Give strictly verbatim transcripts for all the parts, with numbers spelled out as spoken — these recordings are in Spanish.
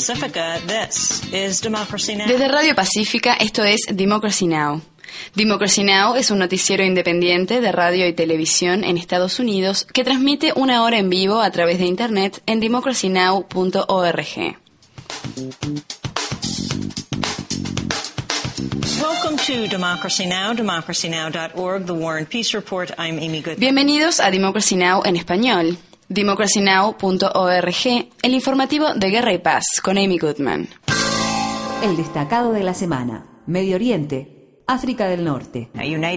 Pacifica, this is Democracy Now! Desde Radio Pacífica, esto es Democracy Now! Democracy Now! Es un noticiero independiente de radio y televisión en Estados Unidos que transmite una hora en vivo a través de Internet en democracy now punto org. Welcome to Democracy Now!, democracy now dot org, The War and Peace Report. I'm Amy Goodman. Bienvenidos a Democracy Now! En español. democracy now punto org, el informativo de Guerra y Paz, con Amy Goodman. El destacado de la semana. Medio Oriente. África del Norte.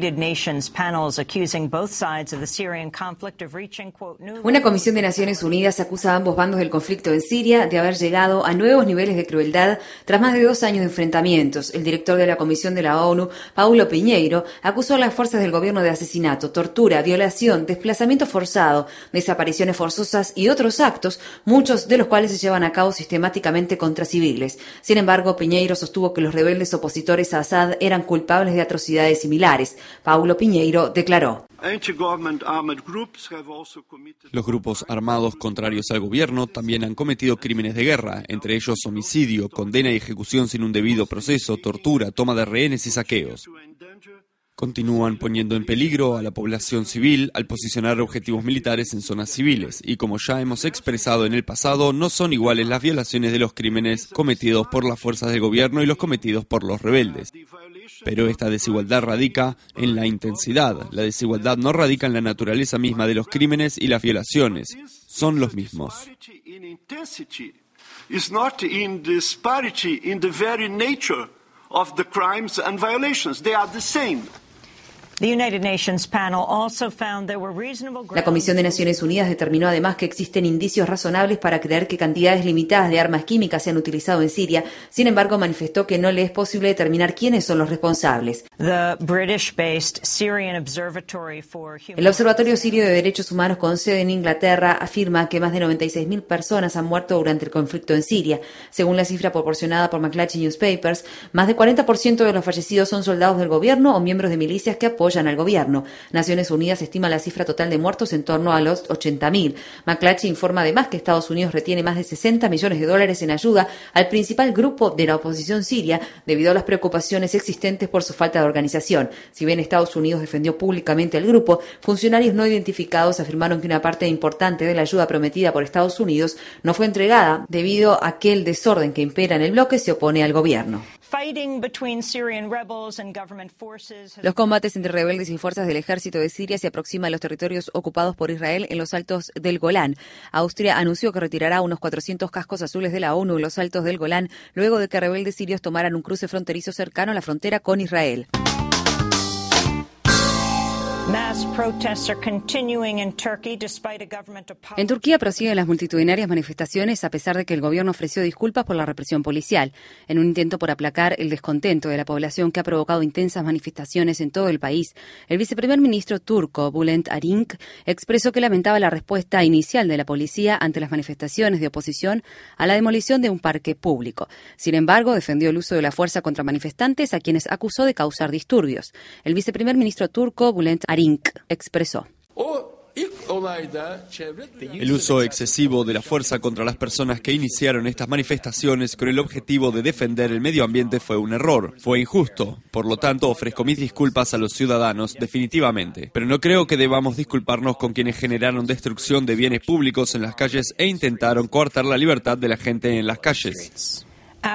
Una comisión de Naciones Unidas acusa a ambos bandos del conflicto en Siria de haber llegado a nuevos niveles de crueldad tras más de dos años de enfrentamientos. El director de la Comisión de la ONU, Paulo Pinheiro, acusó a las fuerzas del gobierno de asesinato, tortura, violación, desplazamiento forzado, desapariciones forzosas y otros actos, muchos de los cuales se llevan a cabo sistemáticamente contra civiles. Sin embargo, Pinheiro sostuvo que los rebeldes opositores a Assad eran culpables de atrocidades similares. Paulo Pinheiro declaró: Los grupos armados contrarios al gobierno también han cometido crímenes de guerra, entre ellos homicidio, condena y ejecución sin un debido proceso, tortura, toma de rehenes y saqueos. Continúan poniendo en peligro a la población civil al posicionar objetivos militares en zonas civiles, y como ya hemos expresado en el pasado, no son iguales las violaciones de los crímenes cometidos por las fuerzas del gobierno y los cometidos por los rebeldes. Pero esta desigualdad radica en la intensidad. La desigualdad no radica en la naturaleza misma de los crímenes y las violaciones. Son los mismos. La Comisión de Naciones Unidas determinó además que existen indicios razonables para creer que cantidades limitadas de armas químicas se han utilizado en Siria. Sin embargo, manifestó que no le es posible determinar quiénes son los responsables. El Observatorio Sirio de Derechos Humanos con sede en Inglaterra afirma que más de noventa y seis mil personas han muerto durante el conflicto en Siria. Según la cifra proporcionada por McClatchy Newspapers, más del cuarenta por ciento de los fallecidos son soldados del gobierno o miembros de milicias que apoyan al gobierno. Naciones Unidas estima la cifra total de muertos en torno a los ochenta mil. McClatchy informa además que Estados Unidos retiene más de sesenta millones de dólares en ayuda al principal grupo de la oposición siria debido a las preocupaciones existentes por su falta de organización. Si bien Estados Unidos defendió públicamente al grupo, funcionarios no identificados afirmaron que una parte importante de la ayuda prometida por Estados Unidos no fue entregada debido a que el desorden que impera en el bloque se opone al gobierno. Los combates entre rebeldes y fuerzas del ejército de Siria se aproximan a los territorios ocupados por Israel en los altos del Golán. Austria anunció que retirará unos cuatrocientos cascos azules de la ONU en los altos del Golán luego de que rebeldes sirios tomaran un cruce fronterizo cercano a la frontera con Israel. En Turquía prosiguen las multitudinarias manifestaciones a pesar de que el gobierno ofreció disculpas por la represión policial, en un intento por aplacar el descontento de la población que ha provocado intensas manifestaciones en todo el país. El viceprimer ministro turco, Bülent Arınç, expresó que lamentaba la respuesta inicial de la policía ante las manifestaciones de oposición a la demolición de un parque público. Sin embargo, defendió el uso de la fuerza contra manifestantes a quienes acusó de causar disturbios. El viceprimer ministro turco, Bülent Arınç, expresó: El uso excesivo de la fuerza contra las personas que iniciaron estas manifestaciones con el objetivo de defender el medio ambiente fue un error, fue injusto. Por lo tanto, ofrezco mis disculpas a los ciudadanos, definitivamente. Pero no creo que debamos disculparnos con quienes generaron destrucción de bienes públicos en las calles e intentaron coartar la libertad de la gente en las calles.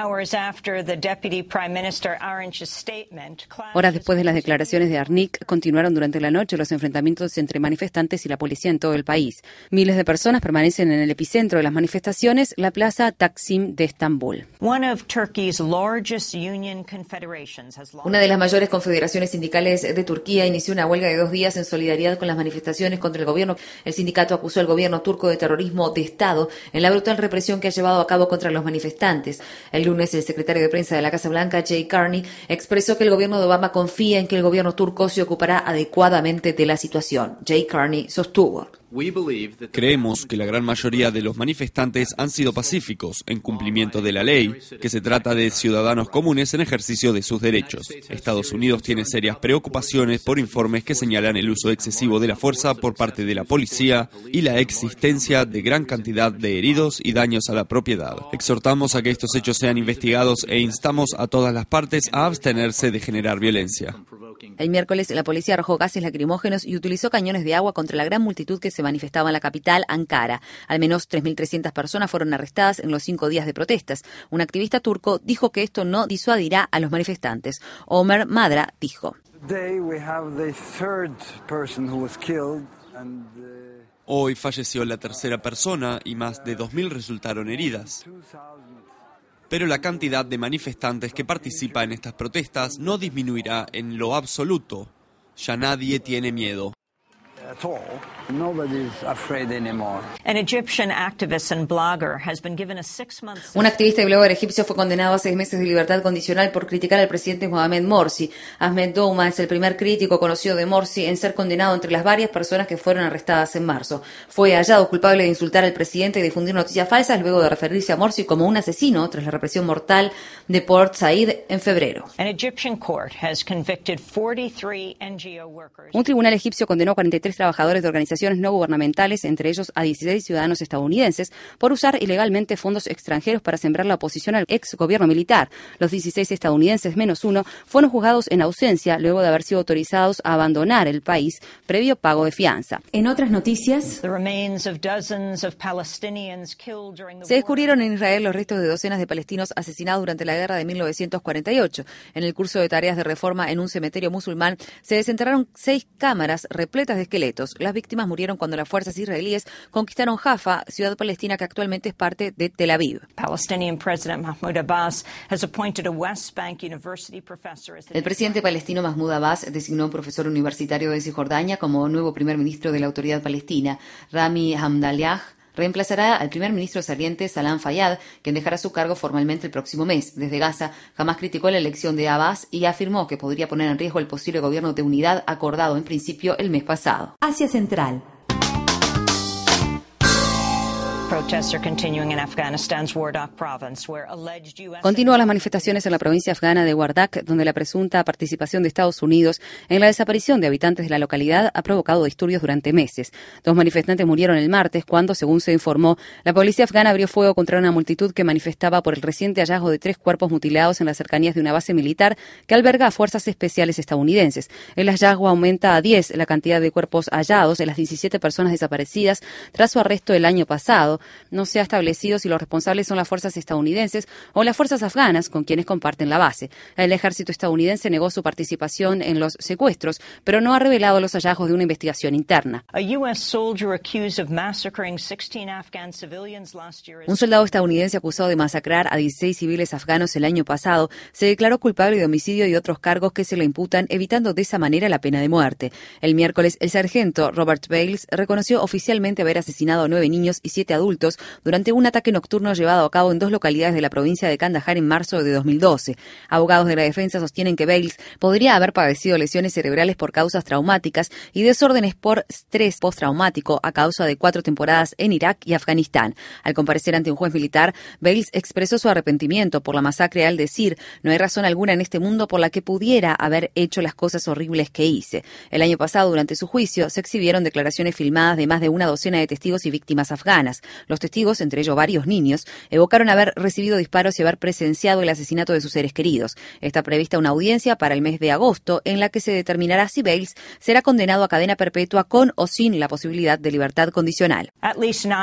Horas después de las declaraciones de Arınç, continuaron durante la noche los enfrentamientos entre manifestantes y la policía en todo el país. Miles de personas permanecen en el epicentro de las manifestaciones, la plaza Taksim de Estambul. Una de las mayores confederaciones sindicales de Turquía inició una huelga de dos días en solidaridad con las manifestaciones contra el gobierno. El sindicato acusó al gobierno turco de terrorismo de Estado en la brutal represión que ha llevado a cabo contra los manifestantes. El lunes, el secretario de prensa de la Casa Blanca, Jay Carney, expresó que el gobierno de Obama confía en que el gobierno turco se ocupará adecuadamente de la situación. Jay Carney sostuvo: Creemos que la gran mayoría de los manifestantes han sido pacíficos, en cumplimiento de la ley, que se trata de ciudadanos comunes en ejercicio de sus derechos. Estados Unidos tiene serias preocupaciones por informes que señalan el uso excesivo de la fuerza por parte de la policía y la existencia de gran cantidad de heridos y daños a la propiedad. Exhortamos a que estos hechos sean investigados e instamos a todas las partes a abstenerse de generar violencia. El miércoles, la policía arrojó gases lacrimógenos y utilizó cañones de agua contra la gran multitud que se manifestaba en la capital, Ankara. Al menos tres mil trescientas personas fueron arrestadas en los cinco días de protestas. Un activista turco dijo que esto no disuadirá a los manifestantes. Omer Madra dijo: Hoy falleció la tercera persona y más de dos mil resultaron heridas. Pero la cantidad de manifestantes que participa en estas protestas no disminuirá en lo absoluto. Ya nadie tiene miedo. Un activista y blogger egipcio fue condenado a seis meses de libertad condicional por criticar al presidente Mohamed Morsi. Ahmed Douma es el primer crítico conocido de Morsi en ser condenado entre las varias personas que fueron arrestadas en marzo. Fue hallado culpable de insultar al presidente y difundir noticias falsas luego de referirse a Morsi como un asesino tras la represión mortal de Port Said en febrero. Un tribunal egipcio condenó a cuarenta y tres trabajadores de organizaciones no gubernamentales, entre ellos a dieciséis ciudadanos estadounidenses, por usar ilegalmente fondos extranjeros para sembrar la oposición al ex gobierno militar. Los dieciséis estadounidenses menos uno fueron juzgados en ausencia luego de haber sido autorizados a abandonar el país previo pago de fianza. En otras noticias, se descubrieron en Israel los restos de docenas de palestinos asesinados durante la guerra de mil novecientos cuarenta y ocho. En el curso de tareas de reforma en un cementerio musulmán se desenterraron seis cámaras repletas de esqueletos. Las víctimas murieron cuando las fuerzas israelíes conquistaron Jaffa, ciudad palestina que actualmente es parte de Tel Aviv. El presidente palestino Mahmoud Abbas designó a un profesor universitario de Cisjordania como nuevo primer ministro de la Autoridad Palestina. Rami Hamdallah reemplazará al primer ministro saliente Salam Fayyad, quien dejará su cargo formalmente el próximo mes. Desde Gaza, jamás criticó la elección de Abbas y afirmó que podría poner en riesgo el posible gobierno de unidad acordado en principio el mes pasado. Asia Central. Continúan las manifestaciones en la provincia afgana de Wardak, donde la presunta participación de Estados Unidos en la desaparición de habitantes de la localidad ha provocado disturbios durante meses. Dos manifestantes murieron el martes cuando, según se informó, la policía afgana abrió fuego contra una multitud que manifestaba por el reciente hallazgo de tres cuerpos mutilados en las cercanías de una base militar que alberga a fuerzas especiales estadounidenses. El hallazgo aumenta a diez la cantidad de cuerpos hallados de las diecisiete personas desaparecidas tras su arresto el año pasado. No se ha establecido si los responsables son las fuerzas estadounidenses o las fuerzas afganas con quienes comparten la base. El ejército estadounidense negó su participación en los secuestros, pero no ha revelado los hallazgos de una investigación interna. Un soldado estadounidense acusado de masacrar a dieciséis civiles afganos el año pasado se declaró culpable de homicidio y otros cargos que se le imputan, evitando de esa manera la pena de muerte. El miércoles, el sargento Robert Bales reconoció oficialmente haber asesinado a nueve niños y siete adultos durante un ataque nocturno llevado a cabo en dos localidades de la provincia de Kandahar en marzo de dos mil doce. Abogados de la defensa sostienen que Bales podría haber padecido lesiones cerebrales por causas traumáticas y desórdenes por estrés postraumático a causa de cuatro temporadas en Irak y Afganistán. Al comparecer ante un juez militar, Bales expresó su arrepentimiento por la masacre al decir: "No hay razón alguna en este mundo por la que pudiera haber hecho las cosas horribles que hice". El año pasado, durante su juicio, se exhibieron declaraciones filmadas de más de una docena de testigos y víctimas afganas. Los testigos, entre ellos varios niños, evocaron haber recibido disparos y haber presenciado el asesinato de sus seres queridos. Está prevista una audiencia para el mes de agosto en la que se determinará si Bales será condenado a cadena perpetua con o sin la posibilidad de libertad condicional. Al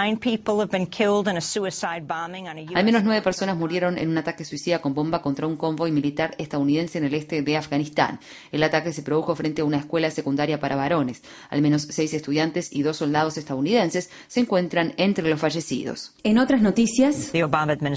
menos nueve personas murieron en un ataque suicida con bomba contra un convoy militar estadounidense en el este de Afganistán. El ataque se produjo frente a una escuela secundaria para varones. Al menos seis estudiantes y dos soldados estadounidenses se encuentran entre los fallecidos. En otras noticias, el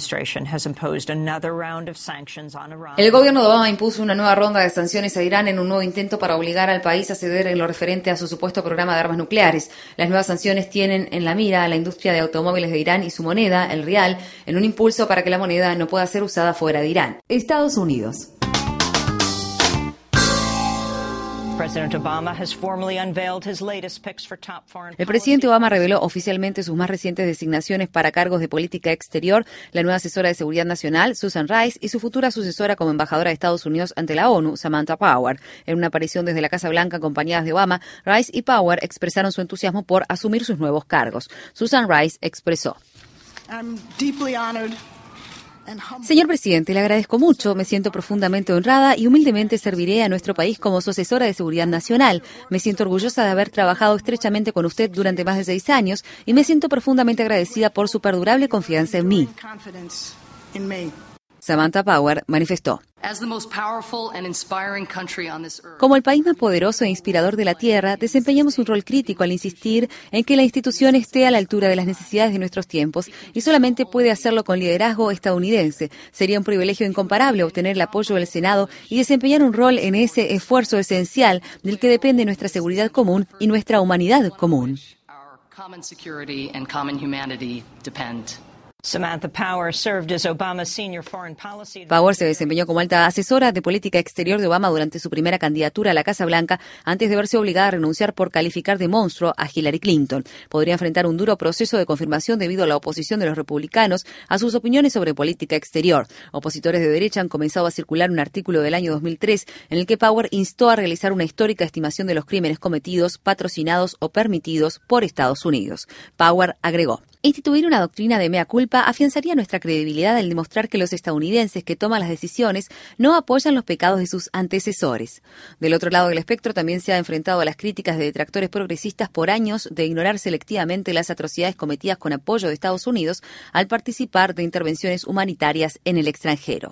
gobierno de Obama impuso una nueva ronda de sanciones a Irán en un nuevo intento para obligar al país a ceder en lo referente a su supuesto programa de armas nucleares. Las nuevas sanciones tienen en la mira a la industria de automóviles de Irán y su moneda, el rial, en un impulso para que la moneda no pueda ser usada fuera de Irán. Estados Unidos. El presidente Obama reveló oficialmente sus más recientes designaciones para cargos de política exterior, la nueva asesora de seguridad nacional, Susan Rice, y su futura sucesora como embajadora de Estados Unidos ante la ONU, Samantha Power. En una aparición desde la Casa Blanca acompañadas de Obama, Rice y Power expresaron su entusiasmo por asumir sus nuevos cargos. Susan Rice expresó: Señor presidente, le agradezco mucho, me siento profundamente honrada y humildemente serviré a nuestro país como su asesora de seguridad nacional. Me siento orgullosa de haber trabajado estrechamente con usted durante más de seis años y me siento profundamente agradecida por su perdurable confianza en mí. Samantha Power manifestó: Como el país más poderoso e inspirador de la Tierra, desempeñamos un rol crítico al insistir en que la institución esté a la altura de las necesidades de nuestros tiempos y solamente puede hacerlo con liderazgo estadounidense. Sería un privilegio incomparable obtener el apoyo del Senado y desempeñar un rol en ese esfuerzo esencial del que depende nuestra seguridad común y nuestra humanidad común. Samantha Power served as Obama's senior foreign policy advisor. Power se desempeñó como alta asesora de política exterior de Obama durante su primera candidatura a la Casa Blanca, antes de verse obligada a renunciar por calificar de monstruo a Hillary Clinton. Podría enfrentar un duro proceso de confirmación debido a la oposición de los republicanos a sus opiniones sobre política exterior. Opositores de derecha han comenzado a circular un artículo del año dos mil tres en el que Power instó a realizar una histórica estimación de los crímenes cometidos, patrocinados o permitidos por Estados Unidos. Power agregó: Instituir una doctrina de mea culpa afianzaría nuestra credibilidad al demostrar que los estadounidenses que toman las decisiones no apoyan los pecados de sus antecesores. Del otro lado del espectro también se ha enfrentado a las críticas de detractores progresistas por años de ignorar selectivamente las atrocidades cometidas con apoyo de Estados Unidos al participar de intervenciones humanitarias en el extranjero.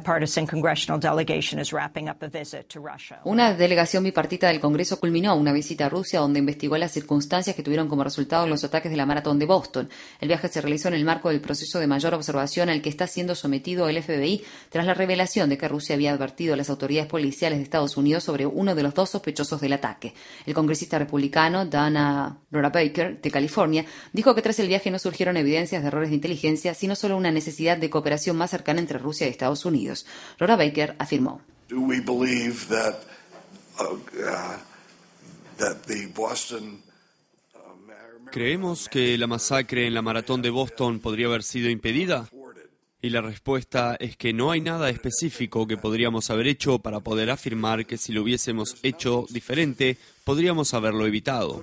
Una delegación bipartita del Congreso culminó una visita a Rusia donde investigó las circunstancias que tuvieron como resultado los ataques de la maratón de Boston. El viaje se realizó en el marco del proceso de mayor observación al que está siendo sometido el F B I tras la revelación de que Rusia había advertido a las autoridades policiales de Estados Unidos sobre uno de los dos sospechosos del ataque. El congresista republicano Dana Laura Baker, de California, dijo que tras el viaje no surgieron evidencias de errores de inteligencia, sino solo una necesidad de cooperación más cercana entre Rusia y Estados Unidos. Laura Baker afirmó: Do we believe that, uh, uh, that the Boston ¿Creemos que la masacre en la maratón de Boston podría haber sido impedida? Y la respuesta es que no hay nada específico que podríamos haber hecho para poder afirmar que si lo hubiésemos hecho diferente, podríamos haberlo evitado.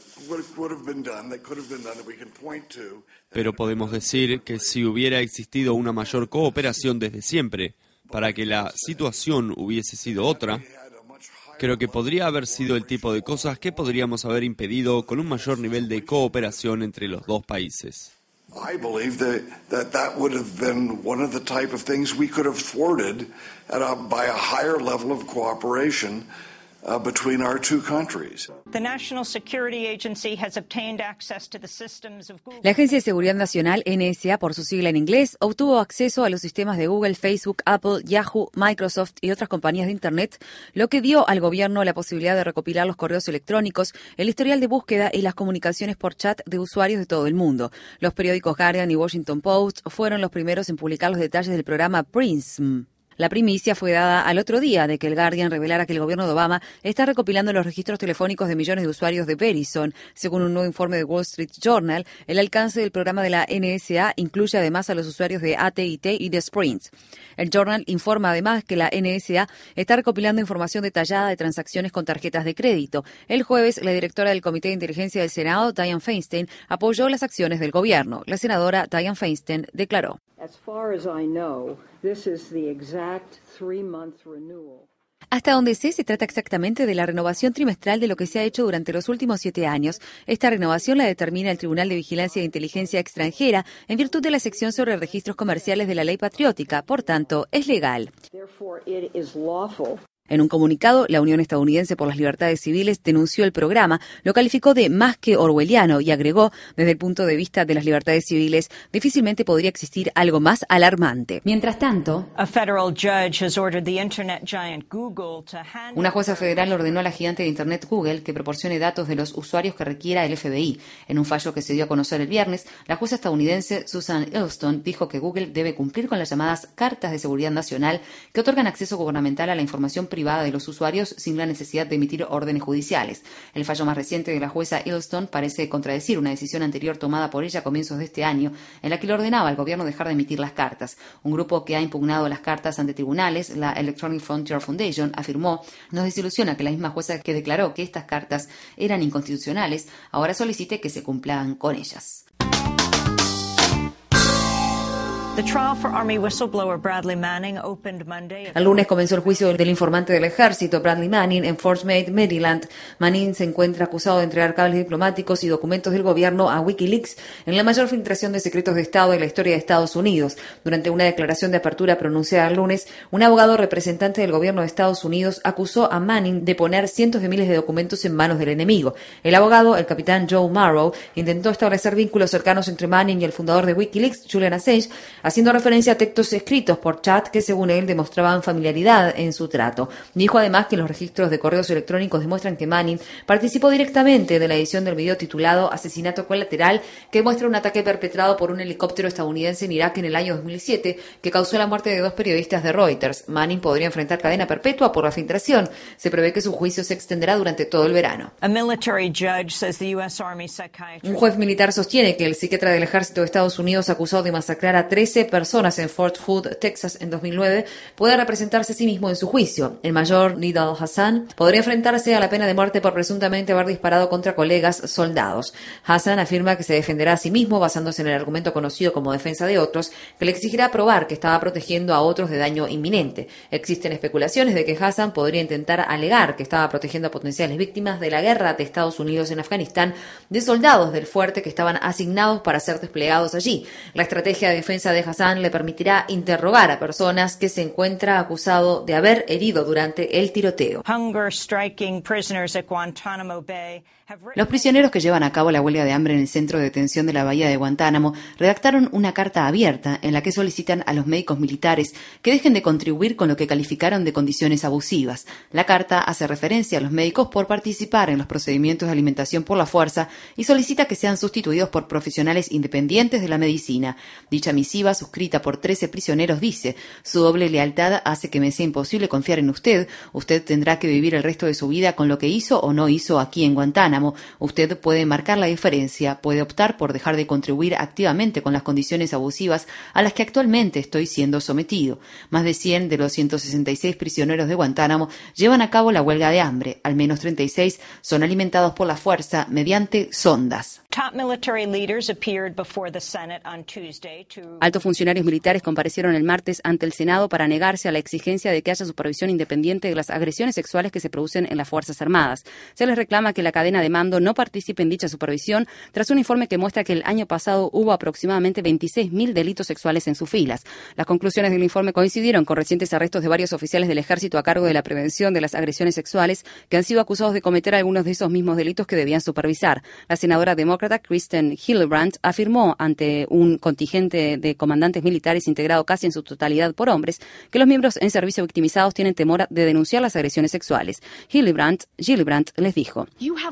Pero podemos decir que si hubiera existido una mayor cooperación desde siempre, para que la situación hubiese sido otra, creo que podría haber sido el tipo de cosas que podríamos haber impedido con un mayor nivel de cooperación entre los dos países. I believe that that, that would have been one of the type of things we could have thwarted at a, by a higher level of cooperation uh, between our two countries. The National Security Agency has obtained access to the systems of Google. La Agencia de Seguridad Nacional, N S A por su sigla en inglés, obtuvo acceso a los sistemas de Google, Facebook, Apple, Yahoo, Microsoft y otras compañías de Internet, lo que dio al gobierno la posibilidad de recopilar los correos electrónicos, el historial de búsqueda y las comunicaciones por chat de usuarios de todo el mundo. Los periódicos Guardian y Washington Post fueron los primeros en publicar los detalles del programa PRISM. La primicia fue dada al otro día de que el Guardian revelara que el gobierno de Obama está recopilando los registros telefónicos de millones de usuarios de Verizon. Según un nuevo informe de Wall Street Journal, el alcance del programa de la N S A incluye además a los usuarios de A T and T y de Sprint. El Journal informa además que la N S A está recopilando información detallada de transacciones con tarjetas de crédito. El jueves, la directora del Comité de Inteligencia del Senado, Dianne Feinstein, apoyó las acciones del gobierno. La senadora Dianne Feinstein declaró: Hasta donde sé, se trata exactamente de la renovación trimestral de lo que se ha hecho durante los últimos siete años. Esta renovación la determina el Tribunal de Vigilancia de Inteligencia Extranjera en virtud de la sección sobre registros comerciales de la Ley Patriótica. Por tanto, es legal. En un comunicado, la Unión Estadounidense por las Libertades Civiles denunció el programa, lo calificó de más que orwelliano y agregó, desde el punto de vista de las libertades civiles, difícilmente podría existir algo más alarmante. Mientras tanto, una jueza federal ordenó a la gigante de Internet Google que proporcione datos de los usuarios que requiera el F B I. En un fallo que se dio a conocer el viernes, la jueza estadounidense Susan Elston dijo que Google debe cumplir con las llamadas cartas de seguridad nacional que otorgan acceso gubernamental a la información privada de los usuarios sin la necesidad de emitir órdenes judiciales. El fallo más reciente de la jueza Ilston parece contradecir una decisión anterior tomada por ella a comienzos de este año, en la que le ordenaba al gobierno dejar de emitir las cartas. Un grupo que ha impugnado las cartas ante tribunales, la Electronic Frontier Foundation, afirmó: nos desilusiona que la misma jueza que declaró que estas cartas eran inconstitucionales ahora solicite que se cumplan con ellas. El lunes comenzó el juicio del informante del ejército, Bradley Manning, en Fort Meade, Maryland. Manning se encuentra acusado de entregar cables diplomáticos y documentos del gobierno a Wikileaks en la mayor filtración de secretos de Estado de la historia de Estados Unidos. Durante una declaración de apertura pronunciada el lunes, un abogado representante del gobierno de Estados Unidos acusó a Manning de poner cientos de miles de documentos en manos del enemigo. El abogado, el capitán Joe Morrow, intentó establecer vínculos cercanos entre Manning y el fundador de Wikileaks, Julian Assange, haciendo referencia a textos escritos por chat que, según él, demostraban familiaridad en su trato. Dijo además que los registros de correos electrónicos demuestran que Manning participó directamente de la edición del video titulado Asesinato Colateral, que muestra un ataque perpetrado por un helicóptero estadounidense en Irak en el año dos mil siete, que causó la muerte de dos periodistas de Reuters. Manning podría enfrentar cadena perpetua por la filtración. Se prevé que su juicio se extenderá durante todo el verano. Un juez militar sostiene que el psiquiatra del ejército de Estados Unidos, acusado de masacrar a trece personas en Fort Hood, Texas, en dos mil nueve, puede representarse a sí mismo en su juicio. El mayor Nidal Hassan podría enfrentarse a la pena de muerte por presuntamente haber disparado contra colegas soldados. Hassan afirma que se defenderá a sí mismo basándose en el argumento conocido como defensa de otros, que le exigirá probar que estaba protegiendo a otros de daño inminente. Existen especulaciones de que Hassan podría intentar alegar que estaba protegiendo a potenciales víctimas de la guerra de Estados Unidos en Afganistán de soldados del fuerte que estaban asignados para ser desplegados allí. La estrategia de defensa de Hassan le permitirá interrogar a personas que se encuentra acusado de haber herido durante el tiroteo. Los prisioneros que llevan a cabo la huelga de hambre en el centro de detención de la bahía de Guantánamo redactaron una carta abierta en la que solicitan a los médicos militares que dejen de contribuir con lo que calificaron de condiciones abusivas. La carta hace referencia a los médicos por participar en los procedimientos de alimentación por la fuerza y solicita que sean sustituidos por profesionales independientes de la medicina. Dicha misiva, suscrita por trece prisioneros, dice: su doble lealtad hace que me sea imposible confiar en usted. Usted tendrá que vivir el resto de su vida con lo que hizo o no hizo aquí en Guantánamo. Usted puede marcar la diferencia, puede optar por dejar de contribuir activamente con las condiciones abusivas a las que actualmente estoy siendo sometido. Más de cien de los ciento sesenta y seis prisioneros de Guantánamo llevan a cabo la huelga de hambre. Al menos treinta y seis son alimentados por la fuerza mediante sondas. Altos funcionarios militares comparecieron el martes ante el Senado para negarse a la exigencia de que haya supervisión independiente de las agresiones sexuales que se producen en las Fuerzas Armadas. Se les reclama que la cadena de mando no participe en dicha supervisión tras un informe que muestra que el año pasado hubo aproximadamente veintiséis mil delitos sexuales en sus filas. Las conclusiones del informe coincidieron con recientes arrestos de varios oficiales del ejército a cargo de la prevención de las agresiones sexuales que han sido acusados de cometer algunos de esos mismos delitos que debían supervisar. La senadora demócrata Kristen Gillibrand afirmó ante un contingente de comandantes militares integrado casi en su totalidad por hombres que los miembros en servicio victimizados tienen temor de denunciar las agresiones sexuales. Gillibrand, Gillibrand les dijo: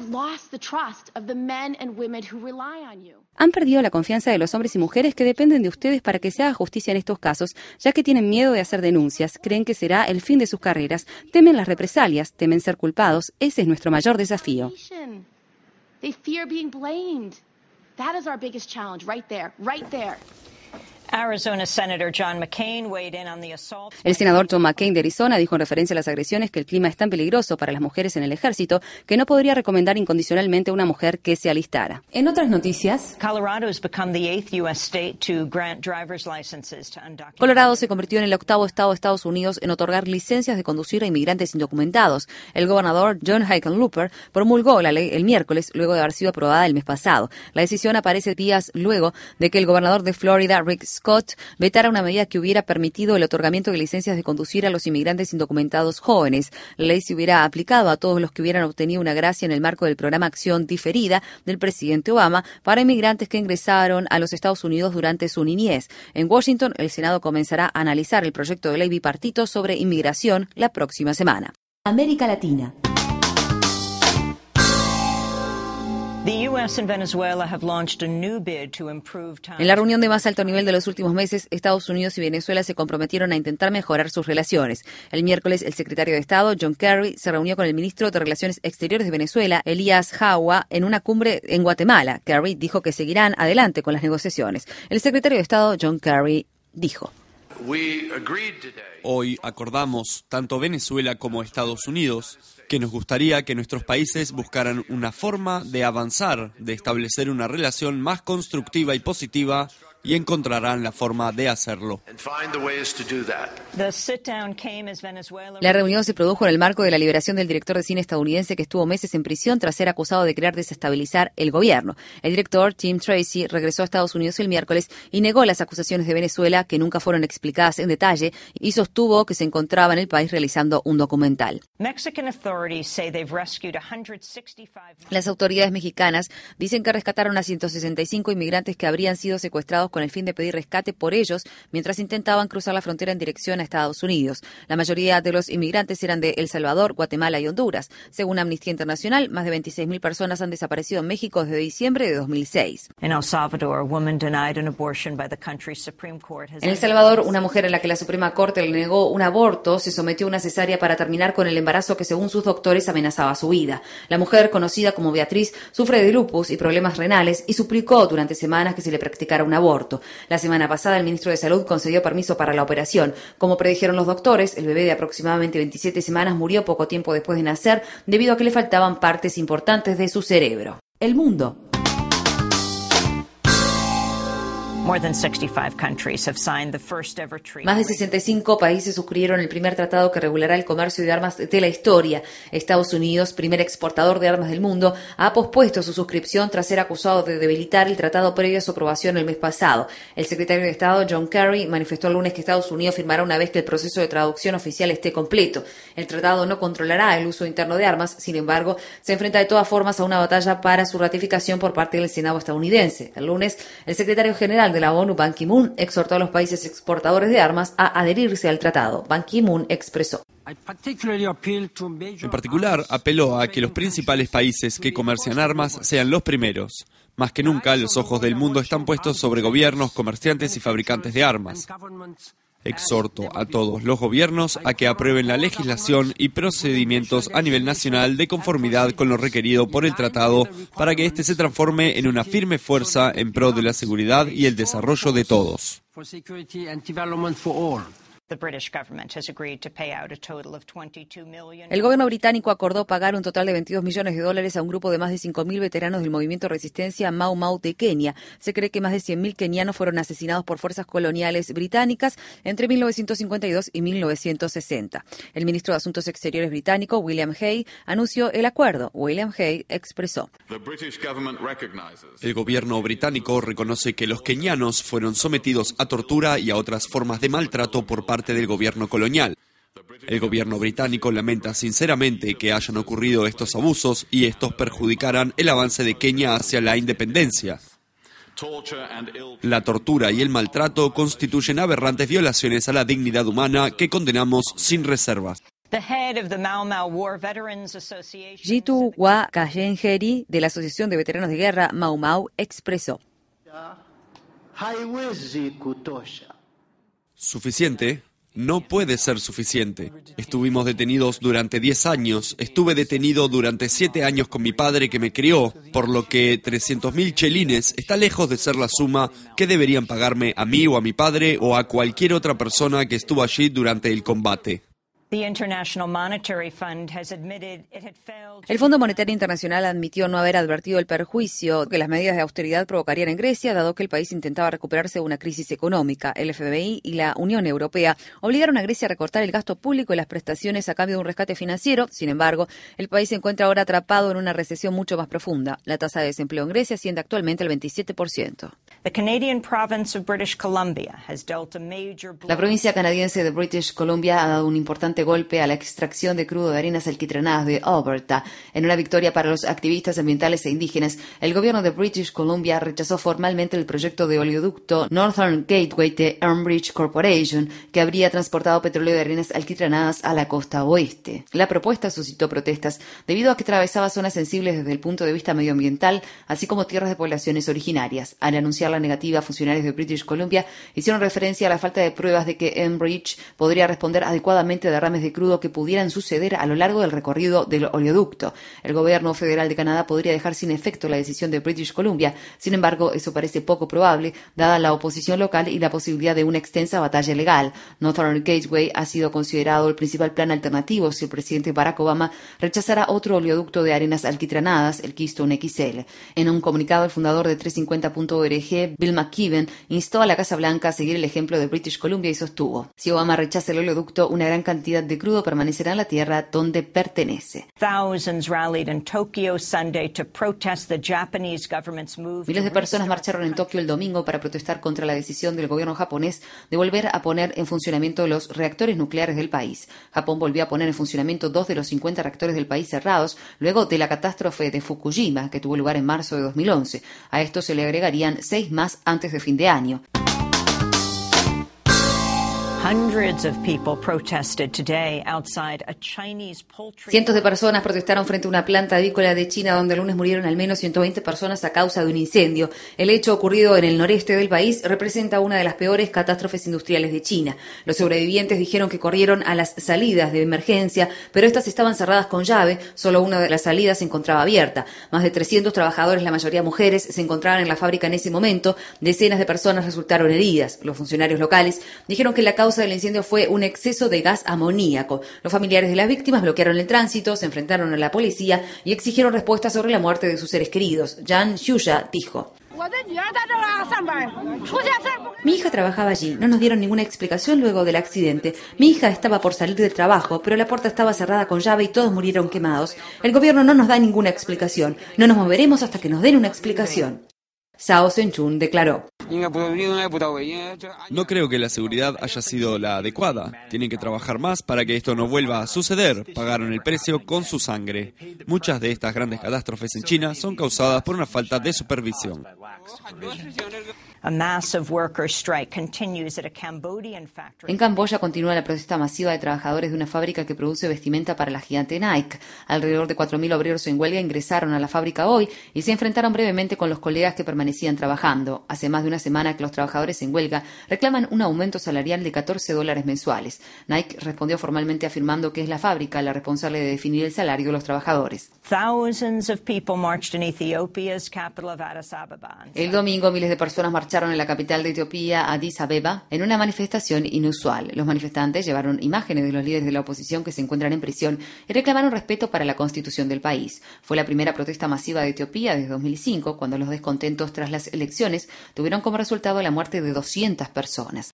han perdido la confianza de los hombres y mujeres que dependen de ustedes para que se haga justicia en estos casos, ya que tienen miedo de hacer denuncias, creen que será el fin de sus carreras, temen las represalias, temen ser culpados. Ese es nuestro mayor desafío. They fear being blamed. That is our biggest challenge right there, right there. Arizona Senator John McCain weighed in on the assault. El senador John McCain de Arizona dijo en referencia a las agresiones que el clima es tan peligroso para las mujeres en el ejército que no podría recomendar incondicionalmente a una mujer que se alistara. En otras noticias, Colorado has become the eighth U S state to grant driver's licenses to undocumented. Colorado se convirtió en el octavo estado de Estados Unidos en otorgar licencias de conducir a inmigrantes indocumentados. El gobernador John Hickenlooper promulgó la ley el miércoles luego de haber sido aprobada el mes pasado. La decisión aparece días luego de que el gobernador de Florida, Rick Scott, vetara una medida que hubiera permitido el otorgamiento de licencias de conducir a los inmigrantes indocumentados jóvenes. La ley se hubiera aplicado a todos los que hubieran obtenido una gracia en el marco del programa Acción Diferida del presidente Obama para inmigrantes que ingresaron a los Estados Unidos durante su niñez. En Washington, el Senado comenzará a analizar el proyecto de ley bipartito sobre inmigración la próxima semana. América Latina. The U En la reunión de más alto nivel de los últimos meses, Estados Unidos y Venezuela se comprometieron a intentar mejorar sus relaciones. El miércoles, el secretario de Estado, John Kerry, se reunió con el ministro de Relaciones Exteriores de Venezuela, Elías Jawa, en una cumbre en Guatemala. Kerry dijo que seguirán adelante con las negociaciones. El secretario de Estado, John Kerry, dijo: Hoy acordamos, tanto Venezuela como Estados Unidos, que nos gustaría que nuestros países buscaran una forma de avanzar, de establecer una relación más constructiva y positiva, y encontrarán la forma de hacerlo. La reunión se produjo en el marco de la liberación del director de cine estadounidense que estuvo meses en prisión tras ser acusado de querer desestabilizar el gobierno. El director, Tim Tracy, regresó a Estados Unidos el miércoles y negó las acusaciones de Venezuela, que nunca fueron explicadas en detalle, y sostuvo que se encontraba en el país realizando un documental. Las autoridades mexicanas dicen que rescataron a ciento sesenta y cinco inmigrantes que habrían sido secuestrados con el fin de pedir rescate por ellos mientras intentaban cruzar la frontera en dirección a Estados Unidos. La mayoría de los inmigrantes eran de El Salvador, Guatemala y Honduras. Según Amnistía Internacional, más de veintiséis mil personas han desaparecido en México desde diciembre de dos mil seis. En El Salvador, una mujer a la que la Suprema Corte le negó un aborto se sometió a una cesárea para terminar con el embarazo que, según sus doctores, amenazaba su vida. La mujer, conocida como Beatriz, sufre de lupus y problemas renales y suplicó durante semanas que se le practicara un aborto. La semana pasada, el ministro de Salud concedió permiso para la operación. Como predijeron los doctores, el bebé de aproximadamente veintisiete semanas murió poco tiempo después de nacer debido a que le faltaban partes importantes de su cerebro. El mundo. Más de sesenta y cinco países suscribieron el primer tratado que regulará el comercio de armas de la historia. Estados Unidos, primer exportador de armas del mundo, ha pospuesto su suscripción tras ser acusado de debilitar el tratado previo a su aprobación el mes pasado. El secretario de Estado, John Kerry, manifestó el lunes que Estados Unidos firmará una vez que el proceso de traducción oficial esté completo. El tratado no controlará el uso interno de armas, sin embargo, se enfrenta de todas formas a una batalla para su ratificación por parte del Senado estadounidense. El lunes, el secretario general de la ONU, Ban Ki-moon, exhortó a los países exportadores de armas a adherirse al tratado. Ban Ki-moon expresó: En particular, apeló a que los principales países que comercian armas sean los primeros. Más que nunca, los ojos del mundo están puestos sobre gobiernos, comerciantes y fabricantes de armas. Exhorto a todos los gobiernos a que aprueben la legislación y procedimientos a nivel nacional de conformidad con lo requerido por el tratado para que éste se transforme en una firme fuerza en pro de la seguridad y el desarrollo de todos. El gobierno británico acordó pagar un total de veintidós millones de dólares a un grupo de más de cinco mil veteranos del movimiento de resistencia Mau Mau de Kenia. Se cree que más de cien mil kenianos fueron asesinados por fuerzas coloniales británicas entre mil novecientos cincuenta y dos y mil novecientos sesenta. El ministro de Asuntos Exteriores británico, William Hague, anunció el acuerdo. William Hague expresó: El gobierno británico reconoce que los kenianos fueron sometidos a tortura y a otras formas de maltrato por parte del gobierno colonial. El gobierno británico lamenta sinceramente que hayan ocurrido estos abusos y estos perjudicaran el avance de Kenia hacia la independencia. La tortura y el maltrato constituyen aberrantes violaciones a la dignidad humana que condenamos sin reservas. Jitu Wa Kayenjeri, de la Asociación de Veteranos de Guerra Mau Mau, expresó: Suficiente no puede ser suficiente. Estuvimos detenidos durante diez años. Estuve detenido durante siete años con mi padre que me crió, por lo que trescientos mil chelines está lejos de ser la suma que deberían pagarme a mí o a mi padre o a cualquier otra persona que estuvo allí durante el combate. El Fondo Monetario Internacional admitió no haber advertido el perjuicio que las medidas de austeridad provocarían en Grecia, dado que el país intentaba recuperarse de una crisis económica. El F M I y la Unión Europea obligaron a Grecia a recortar el gasto público y las prestaciones a cambio de un rescate financiero. Sin embargo, el país se encuentra ahora atrapado en una recesión mucho más profunda. La tasa de desempleo en Grecia asciende actualmente al veintisiete por ciento. La provincia canadiense de British Columbia ha dado un importante importante golpe a la extracción de crudo de arenas alquitranadas de Alberta. En una victoria para los activistas ambientales e indígenas, el gobierno de British Columbia rechazó formalmente el proyecto de oleoducto Northern Gateway de Enbridge Corporation, que habría transportado petróleo de arenas alquitranadas a la costa oeste. La propuesta suscitó protestas debido a que atravesaba zonas sensibles desde el punto de vista medioambiental, así como tierras de poblaciones originarias. Al anunciar la negativa, funcionarios de British Columbia hicieron referencia a la falta de pruebas de que Enbridge podría responder adecuadamente a derrames de crudo que pudieran suceder a lo largo del recorrido del oleoducto. El gobierno federal de Canadá podría dejar sin efecto la decisión de British Columbia. Sin embargo, eso parece poco probable, dada la oposición local y la posibilidad de una extensa batalla legal. Northern Gateway ha sido considerado el principal plan alternativo si el presidente Barack Obama rechazara otro oleoducto de arenas alquitranadas, el Keystone X L. En un comunicado, el fundador de trescientos cincuenta punto org, Bill McKibben, instó a la Casa Blanca a seguir el ejemplo de British Columbia y sostuvo: si Obama rechaza el oleoducto, una gran cantidad de crudo permanecerá en la tierra donde pertenece. Miles de personas marcharon en Tokio el domingo para protestar contra la decisión del gobierno japonés de volver a poner en funcionamiento los reactores nucleares del país. Japón volvió a poner en funcionamiento dos de los cincuenta reactores del país cerrados luego de la catástrofe de Fukushima, que tuvo lugar en marzo de dos mil once. A esto se le agregarían seis más antes de fin de año. Cientos de personas protestaron frente a una planta avícola de China donde el lunes murieron al menos ciento veinte personas a causa de un incendio. El hecho ocurrido en el noreste del país representa una de las peores catástrofes industriales de China. Los sobrevivientes dijeron que corrieron a las salidas de emergencia, pero estas estaban cerradas con llave. Solo una de las salidas se encontraba abierta. Más de trescientos trabajadores, la mayoría mujeres, se encontraban en la fábrica en ese momento. Decenas de personas resultaron heridas. Los funcionarios locales dijeron que la causa del incendio fue un exceso de gas amoníaco. Los familiares de las víctimas bloquearon el tránsito, se enfrentaron a la policía y exigieron respuestas sobre la muerte de sus seres queridos. Jan Xuya dijo: mi hija trabajaba allí. No nos dieron ninguna explicación luego del accidente. Mi hija estaba por salir del trabajo, pero la puerta estaba cerrada con llave y todos murieron quemados. El gobierno no nos da ninguna explicación. No nos moveremos hasta que nos den una explicación. Zhao Zhenchun declaró: no creo que la seguridad haya sido la adecuada. Tienen que trabajar más para que esto no vuelva a suceder. Pagaron el precio con su sangre. Muchas de estas grandes catástrofes en China son causadas por una falta de supervisión. En Camboya continúa la protesta masiva de trabajadores de una fábrica que produce vestimenta para la gigante Nike. Alrededor de cuatro mil obreros en huelga ingresaron a la fábrica hoy y se enfrentaron brevemente con los colegas que permanecían trabajando. Hace más de una semana que los trabajadores en huelga reclaman un aumento salarial de catorce dólares mensuales. Nike respondió formalmente afirmando que es la fábrica la responsable de definir el salario de los trabajadores. El domingo, miles de personas marcharon en la capital de Etiopía, Addis Abeba, en una manifestación inusual. Los manifestantes llevaron imágenes de los líderes de la oposición que se encuentran en prisión y reclamaron respeto para la constitución del país. Fue la primera protesta masiva de Etiopía desde dos mil cinco, cuando los descontentos tras las elecciones tuvieron como resultado la muerte de doscientas personas.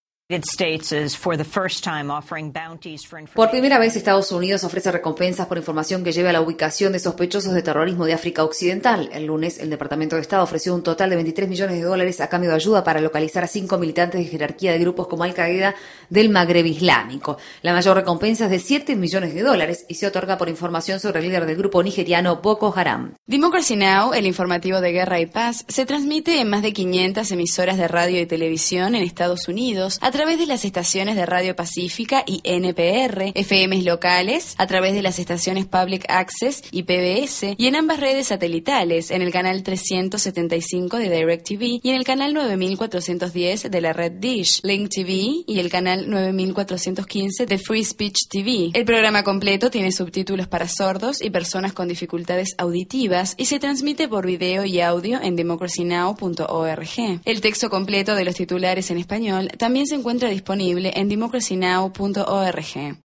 Por primera vez, Estados Unidos ofrece recompensas por información que lleve a la ubicación de sospechosos de terrorismo de África Occidental. El lunes, el Departamento de Estado ofreció un total de veintitrés millones de dólares a cambio de ayuda para localizar a cinco militantes de jerarquía de grupos como Al-Qaeda del Magreb Islámico. La mayor recompensa es de siete millones de dólares y se otorga por información sobre el líder del grupo nigeriano Boko Haram. Democracy Now!, el informativo de guerra y paz, se transmite en más de quinientas emisoras de radio y televisión en Estados Unidos a través de las estaciones de Radio Pacífica y N P R, F Ms locales, a través de las estaciones Public Access y P B S, y en ambas redes satelitales, en el canal trescientos setenta y cinco de DirecTV y en el canal nueve mil cuatrocientos diez de la red Dish, Link T V y el canal nueve mil cuatrocientos quince de Free Speech T V. El programa completo tiene subtítulos para sordos y personas con dificultades auditivas y se transmite por video y audio en democracy now punto org. El texto completo de los titulares en español también se encuentra disponible en democracy now punto org.